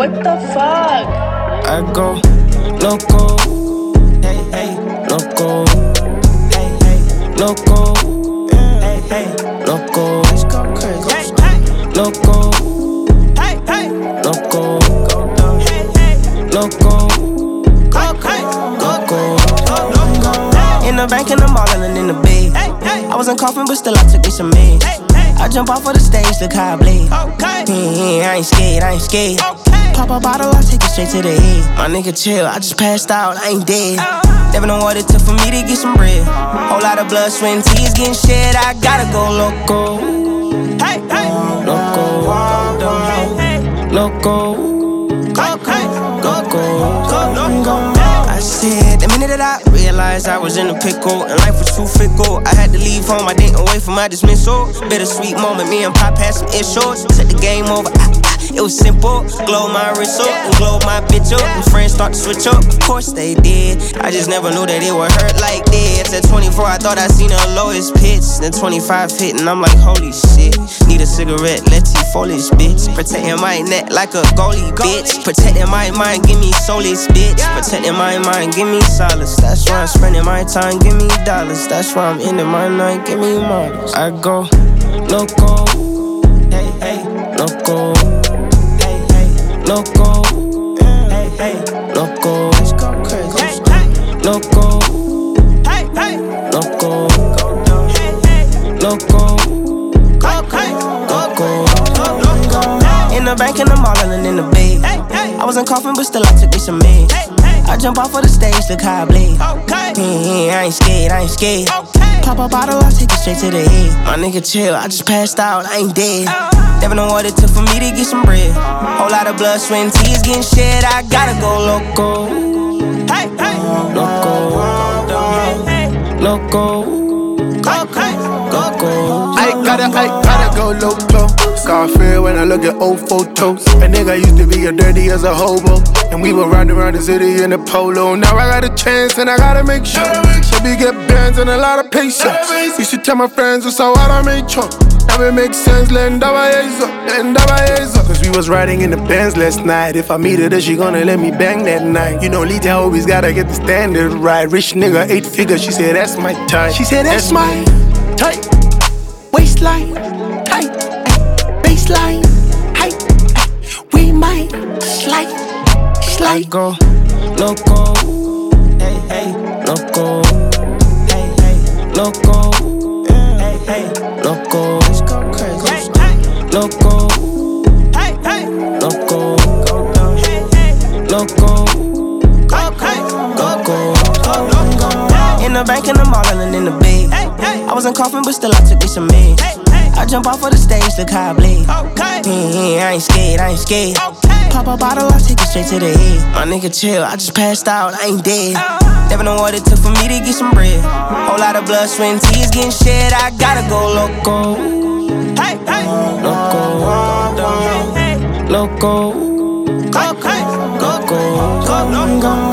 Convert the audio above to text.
What the fuck? I go loco, hey hey, loco, hey hey, loco, hey hey, loco, let's go crazy, loco, hey hey, loco, hey hey, loco, loco. In the bank and I'm ballin' in the bed. I wasn't coughing, but still I took me some meds. I jump off of the stage, look how I bleed. I ain't scared, I ain't scared. Pop a bottle, I take it straight to the head. My nigga chill, I just passed out, I ain't dead. Never know what it took for me to get some bread. Whole lot of blood, sweat, and tears getting shed. I gotta go loco. Hey, hey, loco, loco, loco. I said, the minute that I realized I was in a pickle and life was too fickle, I had to leave home, I didn't wait for my dismissal. Bittersweet moment, me and Pop had some issues. Set the game over, it was simple. Glow my wrist up and glow my bitch up. And friends start to switch up, of course they did. I just never knew that it would hurt like this. At 24, I thought I seen the lowest pitch. Then 25 hit and I'm like, holy shit. Need a cigarette, let's see foliage, bitch. Protecting my neck like a goalie, bitch. Protecting my mind, give me soulless, bitch. Protecting my mind, give me solace. That's why I'm spending my time, give me dollars. That's why I'm ending my night, give me models. I go loco, hey, hey, loco. Loco, hey, hey, loco, let's go crazy, loco, hey, hey, loco, loco, loco. In the bank and I'm ballin' in the bed. I wasn't coughing, but still I took me some meds. I jump off of the stage, look how I bleed. I ain't scared, I ain't scared. Pop a bottle, I take it straight to the head. My nigga chill, I just passed out, I ain't dead. Never know what it took for me to get some bread. Whole lot of blood, sweat, and tears getting shed. I gotta go loco. Hey, hey, loco, loco, loco. I gotta go loco. Scarface when I look at old photos. A nigga used to be as dirty as a hobo, and we were riding around the city in a polo. Now I got a chance and I gotta make sure. Baby get bands and a lot of patience. You should tell my friends it's how I made sure. Now it makes sense, lend cause we was riding in the Benz last night. If I meet her, then she gonna let me bang that night. You know, Lita always gotta get the standard right. Rich nigga, 8 figures, she said that's my type. She said that's my type. Waistline, tight, baseline, height. We might slide. I go loco, hey, hey, loco, hey, hey, loco, hey, hey, loco, let's go crazy, loco, hey, hey, loco, hey, hey, loco, loco. In the bank and I'm ballin' in the bed. I wasn't coughing, but still I took me some meds. I jump off of the stage, look how I bleed. I ain't scared, I ain't scared. Pop a bottle, I take it straight to the head. My nigga chill, I just passed out, I ain't dead. Never know what it took for me to get some bread. Whole lot of blood, sweat, and tears getting shed. I gotta go loco. Hey, hey, loco, loco, loco, loco.